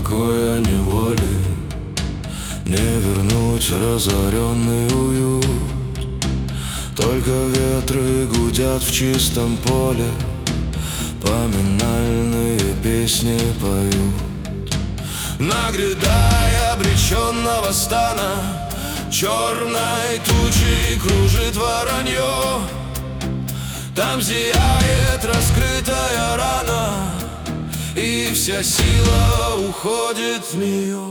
покоя, ни воли, не вернуть разоренный уют. Только ветры гудят в чистом поле, поминальные песни поют. Нагрядая обреченного стана, черной тучей кружит воронье. Там зияет раскрытая рана, и вся сила уходит в нее.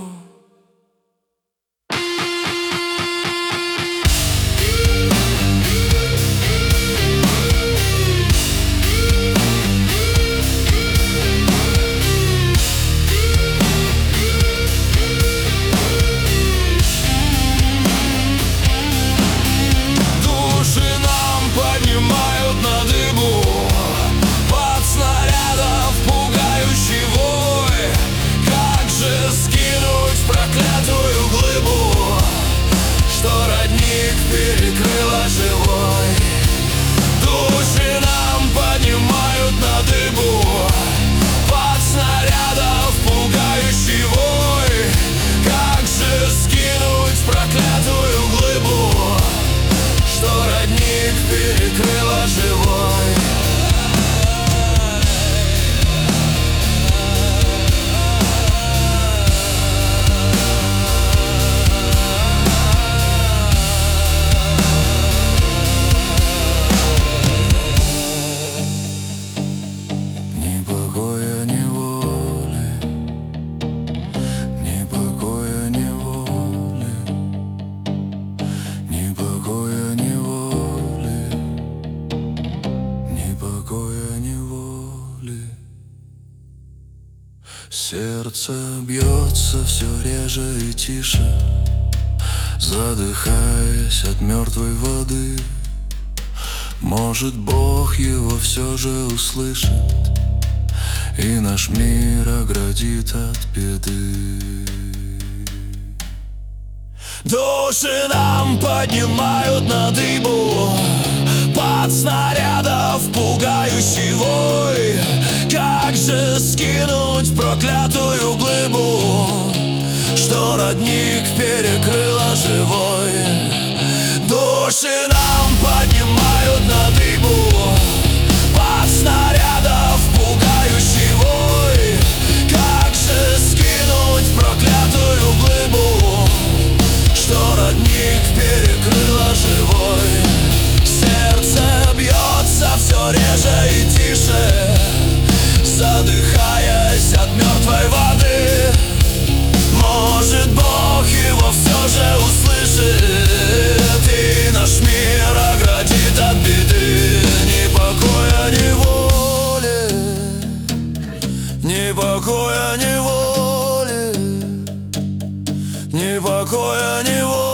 Перекрыла живой, души нам поднимают на дыбу. Под снарядов пугающий вой, как же скинуть проклятую глыбу, что родник перекрыла живой. Сердце бьется все реже и тише, задыхаясь от мертвой воды. Может, Бог его все же услышит и наш мир оградит от беды. Души нам поднимают на дыбу, под снарядов пугающий вой. Как же скинуть проклятую глыбу, что родник перекрыла живой? Души нам поднимают на дыбу, под снарядов пугающий вой. Как же скинуть проклятую глыбу, что родник перекрыла живой? Сердце бьется все реже и тише, задыхаясь от мертвой воды. Может, Бог его все же услышит и наш мир оградит от беды. Ни покоя, ни воли, ни покоя, ни воли, ни покоя, ни воли.